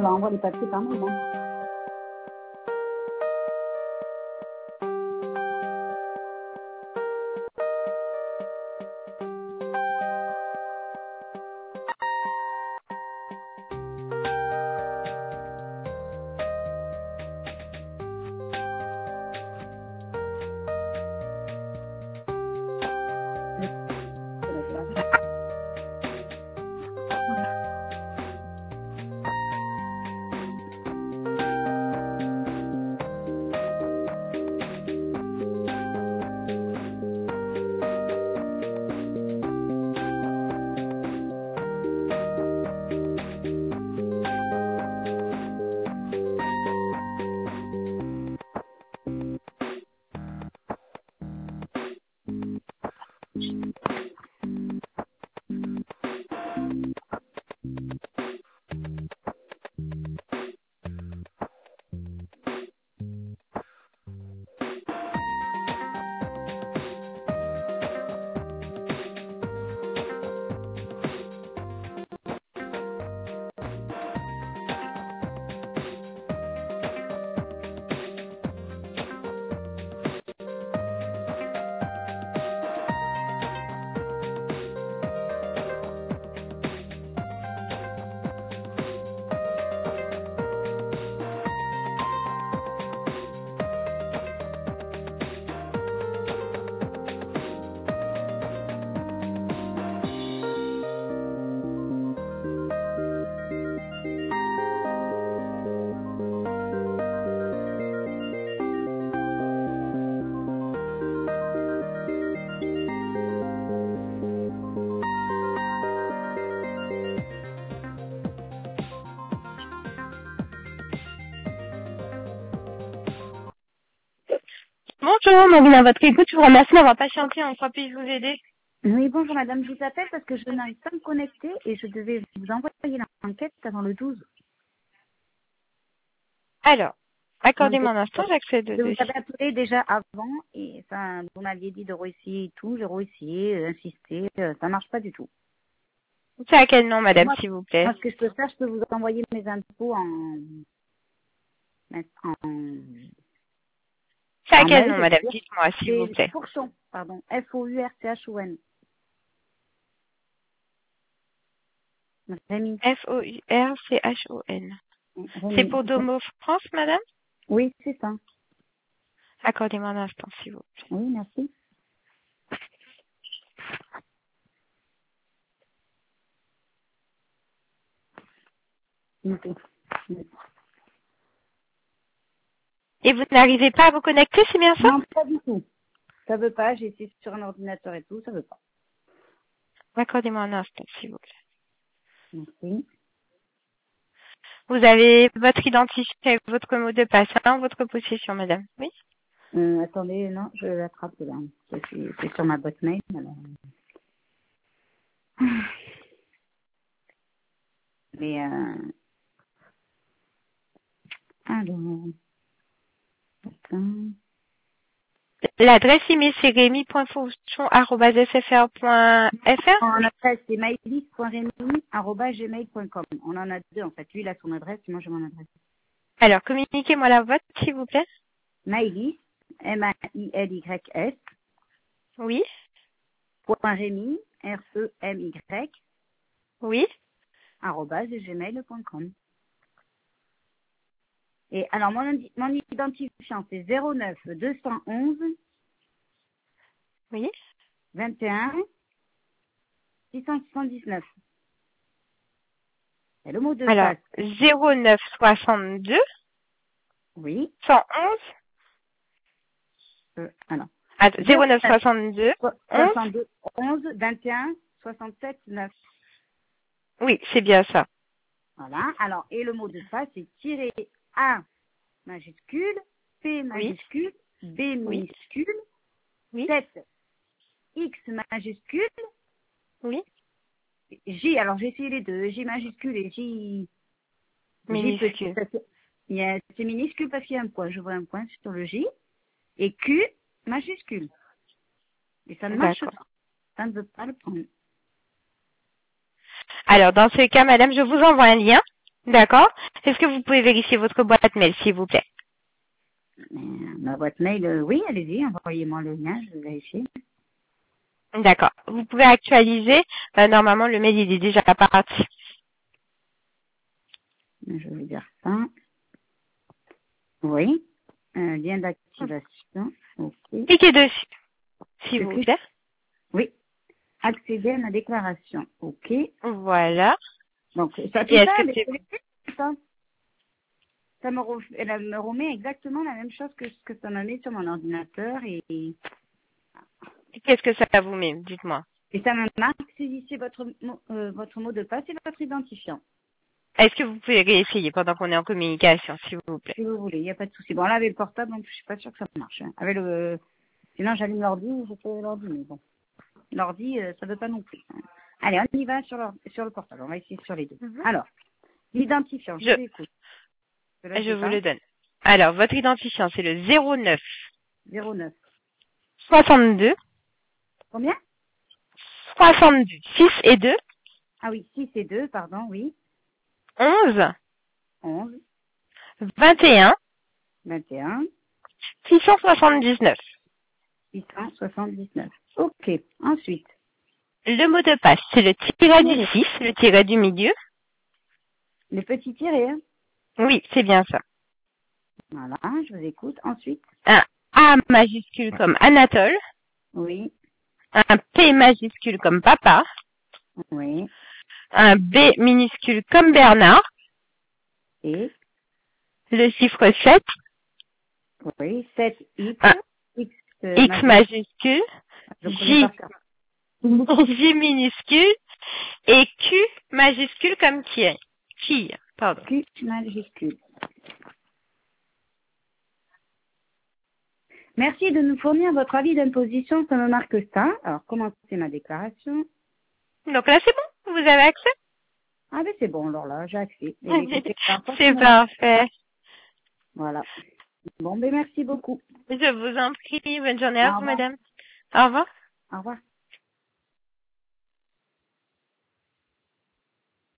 leur envoie les papiers par mail. Hein. Bonjour, Marine, à votre écoute, je vous remercie d'avoir patienté, on croit puis vous aider. Oui, bonjour madame, je vous appelle parce que je n'arrive pas à me connecter et je devais vous envoyer l'enquête avant le 12. Alors, Donc, accordez-moi un instant, j'accède je vous dessus. avais appelé déjà avant et ça, vous m'aviez dit de réessayer et tout, j'ai réessayé, insisté, ça marche pas du tout. C'est à quel nom, madame, Moi, s'il vous plaît? moi, ce que je peux faire, je peux vous envoyer mes infos en C'est à quel mail. nom, madame? Dites-moi, s'il vous C'est plaît. Fourchon, pardon, Fourchon. Rémi. Fourchon. C'est Rémi. pour Domo France, madame? Oui, c'est ça. Accordez-moi un instant, s'il vous plaît. Oui, merci. Ok. Et vous n'arrivez pas à vous connecter, c'est bien ça? Non, pas du tout. Ça veut pas, j'ai essayé sur un ordinateur et tout, ça veut pas. Accordez-moi un instant, s'il vous plaît. Merci. Vous avez votre identité, votre mot de passe, hein, votre possession, madame? Oui? Attendez, non, je l'attrape là. C'est sur ma boîte mail. Alors. Mais, alors, attends. L'adresse email, c'est remy.fourchon@sfr.fr? En adresse, c'est maïlis.remy@gmail.com. On en a deux, en fait. Lui, il a son adresse, moi, j'ai mon adresse. Alors, communiquez-moi la vôtre, s'il vous plaît. Maïlis, M-A-I-L-Y-S, Oui? point Rémi, R-E-M-Y, Oui? @gmail.com. Et alors, mon identifiant, c'est 09 211 Oui? 21 679. Et le mot de Alors, passe, 09 62 oui. 111. Alors, 09 62 11. 62 11 21 67 9. Oui, c'est bien ça. Voilà. Alors, et le mot de passe, c'est tirer A majuscule, P Oui? majuscule, B Oui? minuscule, Oui? 7 X majuscule, Oui? J. Alors, j'ai essayé les deux, J majuscule et J petit. Minuscule. C'est minuscule parce qu'il y a un point. Je vois un point sur le J. Et Q majuscule. Et ça ne marche D'accord. pas. Ça ne veut pas le prendre. Alors, dans ce cas, madame, je vous envoie un lien. D'accord. Est-ce que vous pouvez vérifier votre boîte mail, s'il vous plaît? Ma boîte mail, oui, allez-y, envoyez-moi le lien, je vais vérifier. D'accord. Vous pouvez actualiser. Normalement, le mail, il est déjà parti. Je vais vous dire ça. Oui. Lien d'activation. OK. Cliquez dessus, s'il Je vous clique. plaît. Oui. Accéder à ma déclaration. OK. Voilà. Donc, ça Et fait est-ce ça, que mais c'est bon? ça elle me remet exactement la même chose que ce que ça m'a mis sur mon ordinateur et Qu'est-ce que ça vous met? Dites-moi. ça me marque saisissez votre mot de passe et votre identifiant. Est-ce que vous pouvez réessayer pendant qu'on est en communication, s'il vous plaît? Si vous voulez, il n'y a pas de souci. Bon, là, avec le portable, donc, je suis pas sûre que ça marche. Hein. Avec sinon, j'allume l'ordi, je fais l'ordi, mais bon. L'ordi, ça veut pas non plus. Hein. Allez, on y va sur le portable. On va essayer sur les deux. Mhm. Alors, l'identifiant, je Je vous écoute. Là, je sais vous pas. le donne. Alors, votre identifiant, c'est le 09 09. 62 Combien 62 6 et 2 Ah oui, 6 et 2, pardon, oui. 11 11, 21 21, 679. 679. OK. Ensuite, Le mot de passe, c'est le tiret du 6, le tiret du milieu. les petits tirés. Hein. Oui, c'est bien ça. Voilà, je vous écoute. Ensuite, Un A majuscule comme Anatole, oui, un P majuscule comme papa, oui, un B minuscule comme Bernard, et, le chiffre 7, oui, 7X, un X X majuscule, je connais J, par cœur. J minuscule et Q majuscule comme qui, pardon. Q majuscule. Merci de nous fournir votre avis d'imposition, ça me marque ça. Alors, commencez ma déclaration. Donc là, c'est bon, vous avez accès? Ah, ben c'est bon, alors là, j'ai accès. Eh bien, écoutez, alors, ça C'est me marque. parfait. Voilà. Bon, ben merci beaucoup. Je vous en prie, bonne journée à Au vous, revoir. madame. Au revoir. Au revoir.